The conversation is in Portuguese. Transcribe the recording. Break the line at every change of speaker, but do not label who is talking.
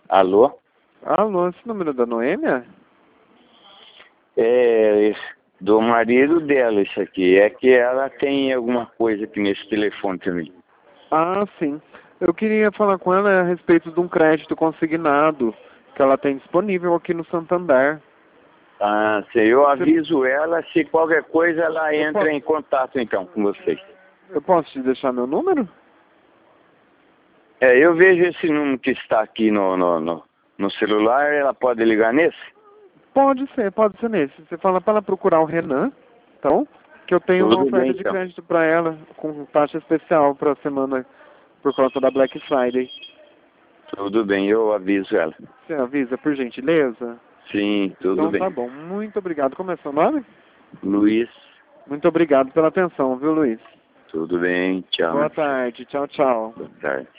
Alô?
Alô, esse número é da Noêmia?
É do marido dela isso aqui. É que ela tem alguma coisa aqui nesse telefone também.
Ah, sim. Eu queria falar com ela a respeito de um crédito consignado que ela tem disponível aqui no Santander.
Ah, sei. Eu aviso ela, se qualquer coisa ela entra em contato então com vocês.
Eu posso te deixar meu número?
Eu vejo esse número que está aqui no celular, ela pode ligar nesse?
Pode ser nesse. Você fala para ela procurar o Renan, então, que eu tenho uma
Tudo
oferta
bem,
de
então.
crédito para ela com taxa especial para a semana por conta da Black Friday.
Tudo bem, eu aviso ela.
Você avisa, por gentileza?
Sim, tudo
Então
bem.
tá bom. Muito obrigado. Como é seu nome?
Luiz,
Muito obrigado pela atenção, viu, Luiz?
tudo bem, tchau.
Boa tarde. Tchau, tchau.
Boa tarde.